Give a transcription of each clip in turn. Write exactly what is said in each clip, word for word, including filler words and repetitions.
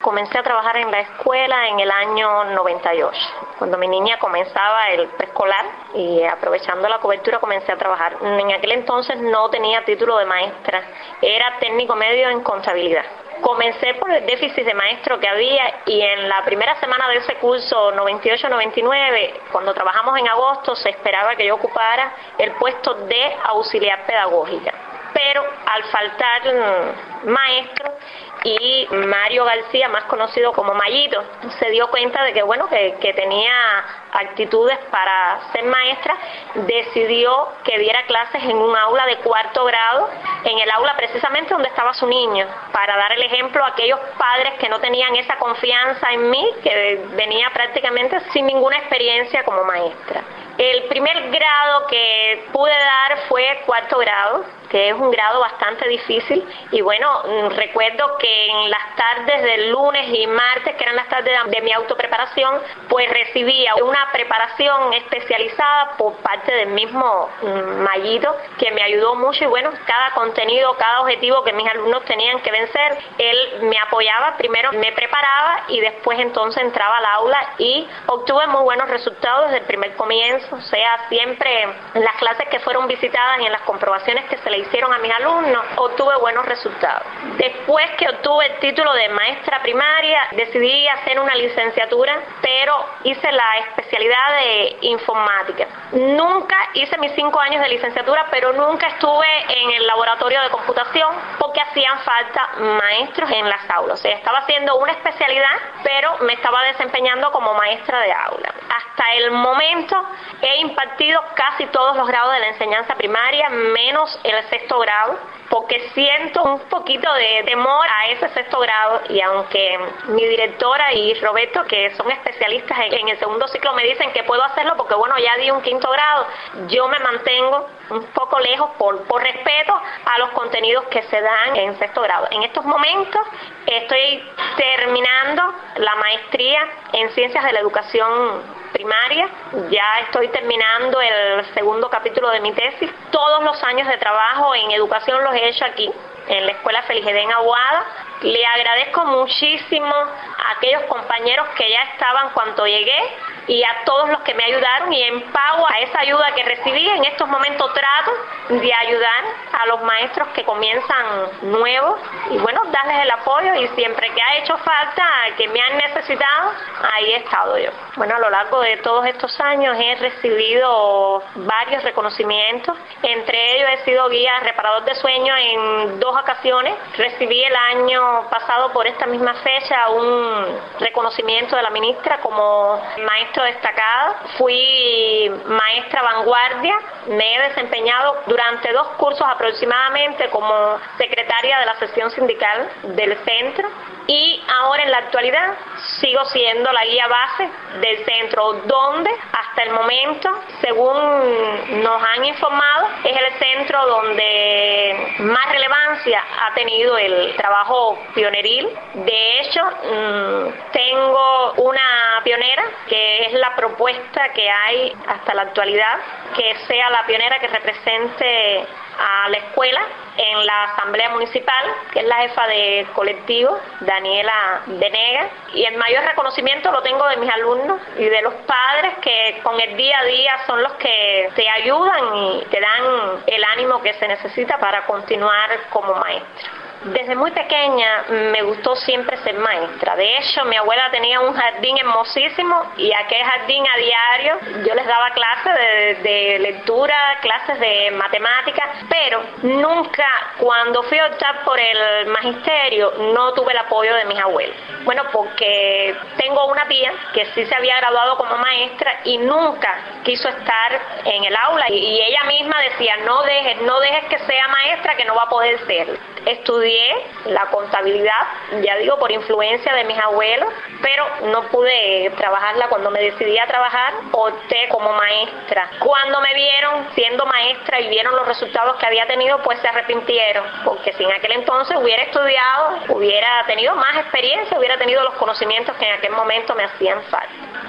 comencé a trabajar en la escuela en el año noventa y ocho, cuando mi niña comenzaba el preescolar, y aprovechando la cobertura comencé a trabajar. En aquel entonces no tenía título de maestra, era técnico medio en contabilidad. Comencé por el déficit de maestro que había, y en la primera semana de ese curso noventa y ocho noventa y nueve, cuando trabajamos en agosto, se esperaba que yo ocupara el puesto de auxiliar pedagógica. Pero al faltar maestro, y Mario García, más conocido como Mayito, se dio cuenta de que bueno que, que tenía actitudes para ser maestra, decidió que diera clases en un aula de cuarto grado, en el aula precisamente donde estaba su niño, para dar el ejemplo a aquellos padres que no tenían esa confianza en mí, que venía prácticamente sin ninguna experiencia como maestra. El primer grado que pude dar fue cuarto grado, que es un grado bastante difícil, y bueno, recuerdo que en las tardes del lunes y martes, que eran las tardes de mi autopreparación, pues recibía una preparación especializada por parte del mismo Mayito, que me ayudó mucho, y bueno, cada contenido, cada objetivo que mis alumnos tenían que vencer, él me apoyaba, primero me preparaba y después entonces entraba al aula y obtuve muy buenos resultados desde el primer comienzo. O sea, siempre en las clases que fueron visitadas y en las comprobaciones que se le hicieron a mis alumnos, obtuve buenos resultados. Después que obtuve el título de maestra primaria, decidí hacer una licenciatura, pero hice la especialidad de informática. Nunca hice mis cinco años de licenciatura, pero nunca estuve en el laboratorio de computación porque hacían falta maestros en las aulas. O sea, estaba haciendo una especialidad, pero me estaba desempeñando como maestra de aula. Hasta el momento he impartido casi todos los grados de la enseñanza primaria, menos el sexto grado, porque siento un poquito de temor a ese sexto grado, y aunque mi directora y Roberto, que son especialistas en el segundo ciclo, me dicen que puedo hacerlo porque bueno, ya di un quinto grado, yo me mantengo un poco lejos por, por respeto a los contenidos que se dan en sexto grado. En estos momentos estoy terminando la maestría en Ciencias de la Educación Primaria, ya estoy terminando el segundo capítulo de mi tesis. Todos los años de trabajo en educación los he hecho aquí, en la Escuela Félix Edén Aguada. Le agradezco muchísimo a aquellos compañeros que ya estaban cuando llegué y a todos los que me ayudaron, y en pago a esa ayuda que recibí, en estos momentos trato de ayudar a los maestros que comienzan nuevos y bueno, darles el apoyo, y siempre que ha hecho falta, que me han necesitado, ahí he estado yo. Bueno, a lo largo de todos estos años he recibido varios reconocimientos, entre ellos he sido guía reparador de sueños en dos ocasiones. Recibí el año pasado por esta misma fecha un reconocimiento de la ministra como maestro destacada. Fui maestra vanguardia, me he desempeñado durante dos cursos aproximadamente como secretaria de la sección sindical del centro, y ahora en la actualidad sigo siendo la guía base del centro, donde hasta el momento, según nos han informado, es el centro donde más relevancia ha tenido el trabajo pioneril. De hecho, tengo una pionera, que es la propuesta que hay hasta la actualidad, que sea la pionera que represente a la escuela en la asamblea municipal, que es la jefa de colectivo, Daniela Denega, y el mayor reconocimiento lo tengo de mis alumnos y de los padres, que con el día a día son los que te ayudan y te dan el ánimo que se necesita para continuar como maestra. Desde muy pequeña me gustó siempre ser maestra. De hecho, mi abuela tenía un jardín hermosísimo, y a aquel jardín a diario yo les daba clases de, de lectura, clases de matemáticas, pero nunca, cuando fui a optar por el magisterio, no tuve el apoyo de mis abuelos. Bueno, porque tengo una tía que sí se había graduado como maestra y nunca quiso estar en el aula, y, y ella misma decía, no dejes, no dejes que sea maestra, que no va a poder ser. Estudié la contabilidad, ya digo, por influencia de mis abuelos, pero no pude trabajarla. Cuando me decidí a trabajar, opté como maestra. Cuando me vieron siendo maestra y vieron los resultados que había tenido, pues se arrepintieron, porque si en aquel entonces hubiera estudiado, hubiera tenido más experiencia, hubiera tenido los conocimientos que en aquel momento me hacían falta.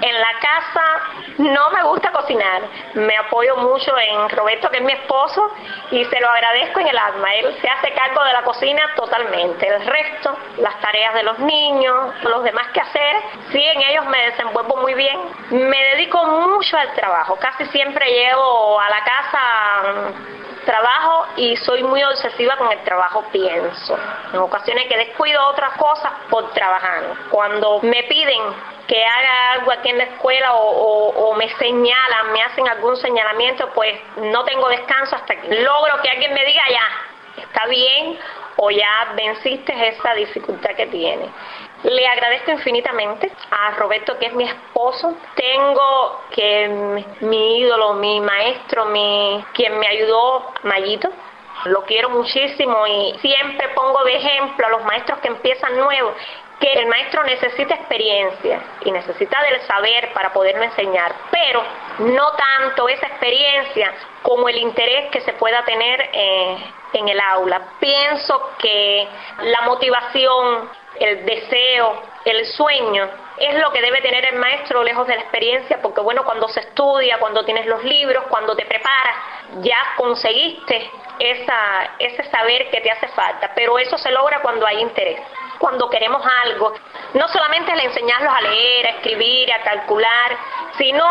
En la casa no me gusta cocinar, me apoyo mucho en Roberto, que es mi esposo, y se lo agradezco en el alma. Él se hace cargo de la cocina totalmente. El resto, las tareas de los niños, los demás quehaceres, sí, en ellos me desenvuelvo muy bien. Me dedico mucho al trabajo, casi siempre llego a la casa, trabajo y soy muy obsesiva con el trabajo, pienso. En ocasiones que descuido otras cosas por trabajar. Cuando me piden que haga algo aquí en la escuela o, o, o me señalan, me hacen algún señalamiento, pues no tengo descanso hasta que logro que alguien me diga ya, está bien o ya venciste esa dificultad que tiene. Le agradezco infinitamente a Roberto, que es mi esposo. Tengo que mi ídolo, mi maestro, mi quien me ayudó, Mayito. Lo quiero muchísimo y siempre pongo de ejemplo a los maestros que empiezan nuevos, que el maestro necesita experiencia y necesita del saber para poderlo enseñar, pero no tanto esa experiencia como el interés que se pueda tener eh, en el aula. Pienso que la motivación, el deseo, el sueño es lo que debe tener el maestro lejos de la experiencia, porque bueno, cuando se estudia, cuando tienes los libros, cuando te preparas, ya conseguiste esa, ese saber que te hace falta, pero eso se logra cuando hay interés. Cuando queremos algo, no solamente es enseñarlos a leer, a escribir, a calcular, sino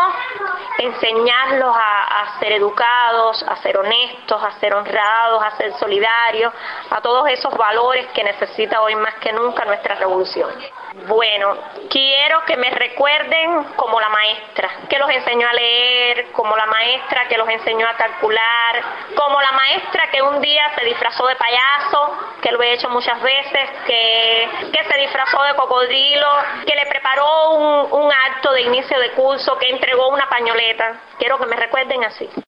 enseñarlos a, a ser educados, a ser honestos, a ser honrados, a ser solidarios, a todos esos valores que necesita hoy más que nunca nuestra revolución. Bueno, quiero que me recuerden como la maestra que los enseñó a leer, como la maestra que los enseñó a calcular, como la maestra que un día se disfrazó de payaso, que lo he hecho muchas veces, que, que se disfrazó de cocodrilo, que le preparó un, un acto de inicio de curso, que entregó una pañoleta. Quiero que me recuerden así.